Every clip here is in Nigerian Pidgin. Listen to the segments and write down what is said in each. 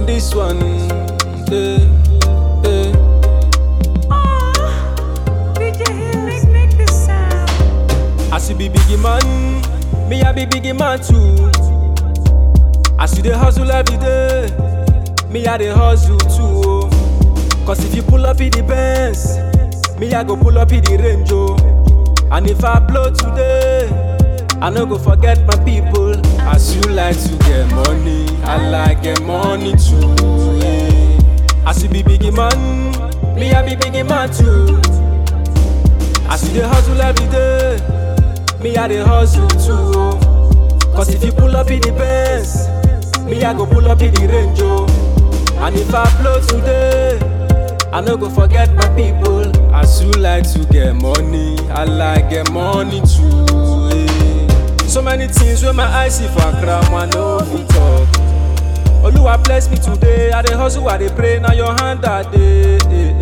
on this one. Eh, eh. Make this sound. As you be biggie man, me I be biggie man too. As you dey hustle every day, me I dey hustle too. Oh. Cause if you pull up in the Benz, me I go pull up in the Range. Oh. And if I blow today, I no go forget my people. As you like to get money, I like get money too. Yeah. As you be biggie man, me I be biggie man too. As you dey hustle every day, me I dey hustle too. Oh. Cause if you pull up in the Benz, me I go pull up in the Range. Oh. And if I blow today, I no go forget my people. As you like to get money, I like get money too. Eh. So many things where my eyes see for Accra, man, no fit talk. Oluwa bless me today, I dey hustle, I dey pray, now your hand that day.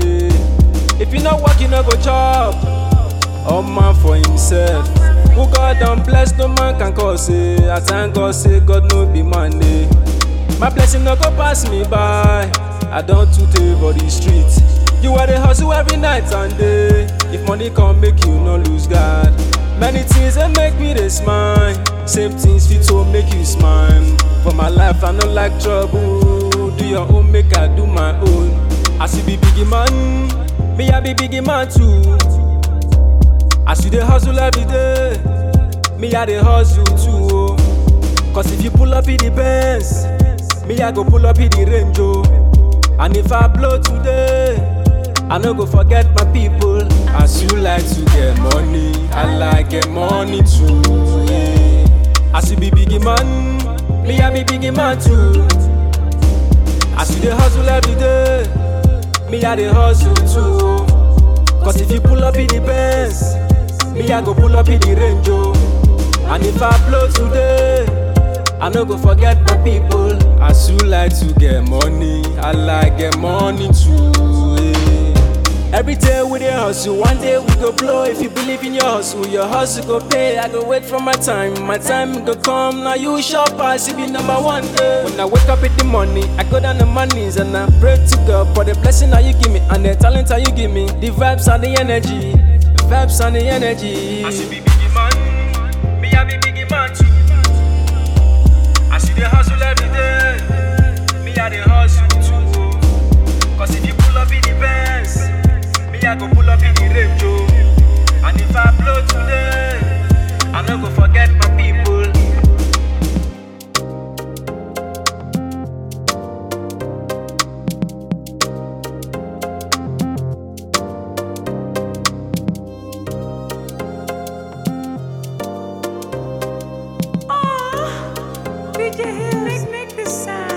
If you not work, you no go chop. All man for himself. Who God don't bless, no man can cause it. I thank God, say God no be man. Eh. My blessing no go pass me by. I don't too take for the street. You are the hustle every night and day. If money come, make you no lose God. Many things that make me dey smile. Same things fit to make you smile. For my life, I no like trouble. Do your own, make I do my own. As you be biggie man, me I be biggie man too. As you dey hustle every day, me I dey hustle too. Oh. Cause if you pull up in the Benz, me I go pull up in the Range. Oh. And if I blow today, I no go forget my people. As you like to get money, I like get money too. Yeah. As you be biggie man, me I be biggie man too. As you dey hustle every day, me I dey hustle too. Oh. Cause if you pull up in the Benz, me I go pull up in the Range. Oh. And if I blow today, I no go forget my people. As you like to get money, I like get money too. Yeah. Every day we dey hustle, one day we go blow. If you believe in your hustle go pay. I go wait for my time go come. Now you shop pass, you be number one day. When I wake up in the morning, I go down on my knees and I pray to God for the blessing that you give me and the talent that you give me. The vibes and the energy, the vibes and the energy. As you be biggie man, me I be biggie man too. As you dey hustle every day, me I dey hustle too. Cause if you pull up in the Benz, me I go pull up in the Range. Oh. And if I blow today, I no go forget my people. Make this sound.